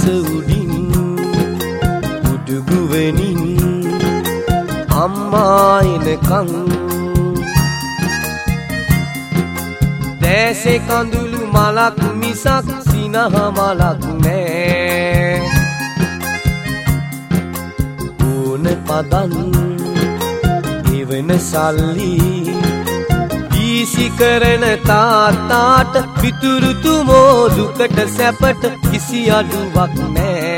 උඩින් උඩුගුවනින් අම්මා එනකන් දැසේ කඳුළු මලක් මිසක් සිනහ මලක් නෑ ඕන පදන් එවන සල්ලි වීසි කරන තාත්තාට පිතුරුතු මෝදුකට සැපට කිසි අඩුවක් නෑ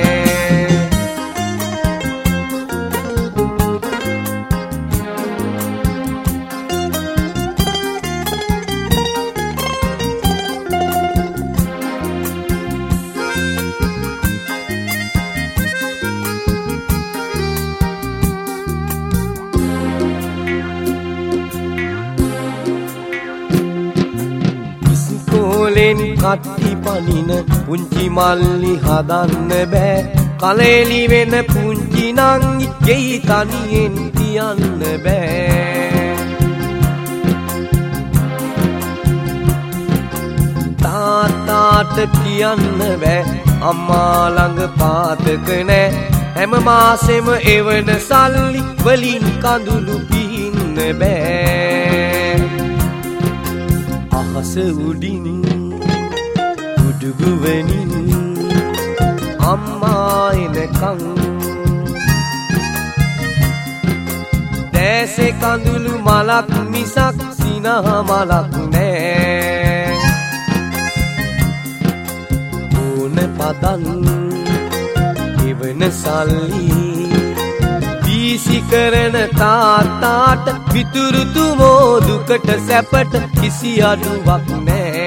කට්ටි පනින පුංචි මල්ලි හදන්න බෑ කලෙලි වෙන පුංචි නංගි ගෙයි තනියෙන් තියන්න බෑ තාත්තාට කියන්න බෑ අම්මා ළඟ පාතක නෑ හැම මාසෙම එවන සල්ලි වලින් කඳුළු පිහින්න බෑ අහස උඩින් උඩුගුවනින් අම්මා එනකන් දැසේ කඳුළු මලක් මිසක් සිනහ මලක් නෑ ඕන පදන් එවන සල්ලි වීසි කරන තාත්තාට පිතුරුතු මෝදුකට සැපට කිසි අඩුවක් නෑ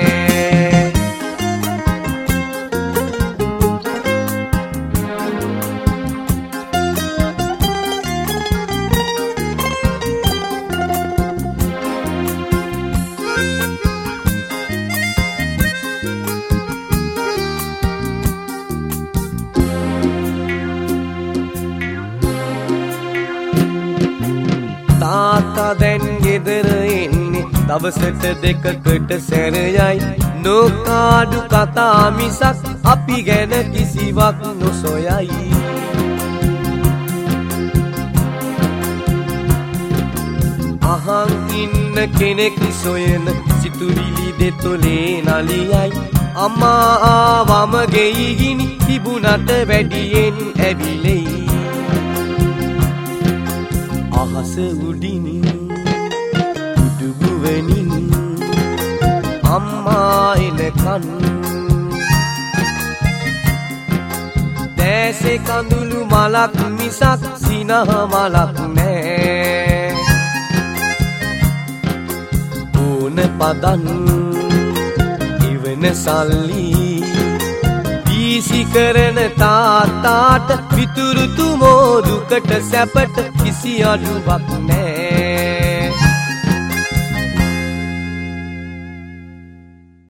තාත්තා දැන් ගෙදර එන්නේ දවසට දෙකකට සැරයයි නොකාඩු කතා මිසක් අපි ගැන කිසිවක් නොසොයයි අහන් ඉන්න කෙනෙක් සොයන සිතුවිලි දෙතොලේ නලියයි අම්මා ආවම ගෙයි ගිනි තිබුණට වැඩියෙන් ඇවිලෙයි අහස උඩින් උඩුගුවනින් අම්මා එනකන් දැසේ කඳුළු මලක් මිසක් සිනහ මලක් නෑ ඕන පදන් එවන සල්ලි වීසි කරන තාත්තාට පිතුරුතු මෝදුකට සැපට කිසි අඩුවක් නෑ